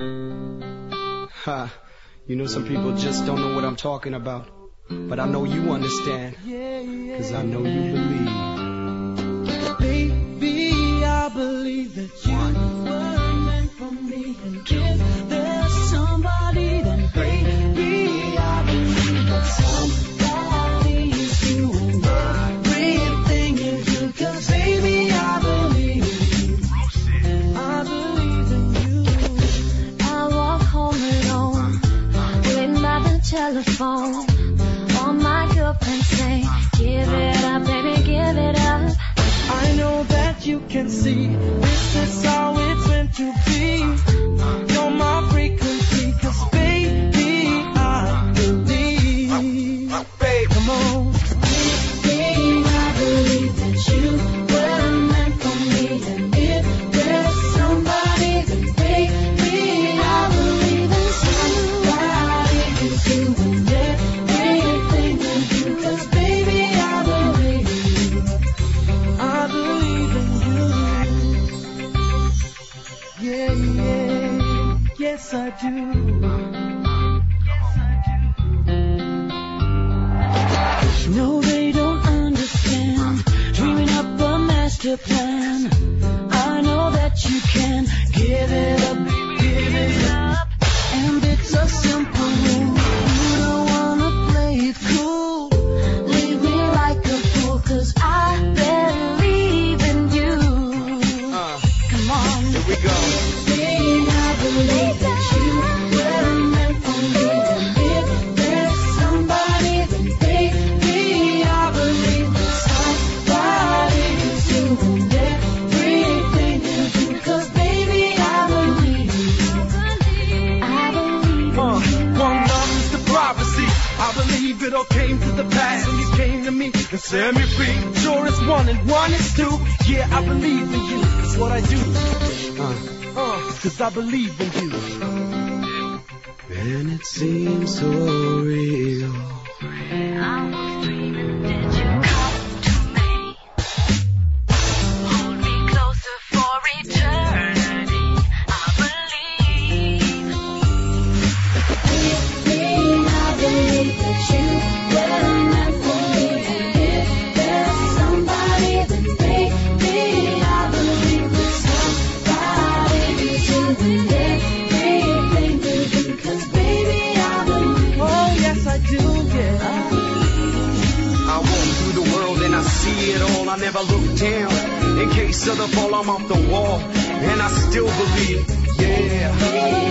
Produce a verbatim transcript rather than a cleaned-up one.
Ha, you know some people just don't know what I'm talking about. But I know you understand, cause I know you believe. Baby, I believe that you were meant for me. And if there's somebody, then baby, I believe that somebody is you and everything you do. Cause baby, I believe in you. I believe in you. I walk home alone, waiting by the telephone. All my girlfriends say, give it up, baby, give it up. I know that you can see this is how it's meant to be. You're my frequency, cause baby, I believe. Babe, come on. Baby, I believe that you were meant for me. And if there's somebody, then baby, I believe in somebody is you and everything you do. Cause baby, I believe in you. I believe in you. Yeah, yeah, yes I do. No, they don't understand. Dreaming up a master plan. I know that you can give it up, give it up. And it's a simple rule. You don't wanna play it cool. Leave me like a fool, cause I believe in you. Uh, Come on. here we go. Babe, I believe that you were meant for me. And if there's somebody, then baby, I believe that somebody is you and everything you do. Cause baby, I believe in you. I believe in Uh, you. one love is the prophecy. I believe it all came to the past and you came to me and set me free. Sure it's one and one is two. Yeah, I believe in you. That's what I do. Uh, Uh, cause I believe in you. and it seems so real. I was dreaming, did you come to me? Hold me closer for eternity. I believe. Baby, I believe that you were meant for me. And if there's somebody, then baby, I believe that somebody is you and everything you do. Cause baby, I believe. Oh, yes, I do, yeah. I walk through the world and I see it all. I never look down. In case of the fall, I'm off the wall. And I still believe, yeah.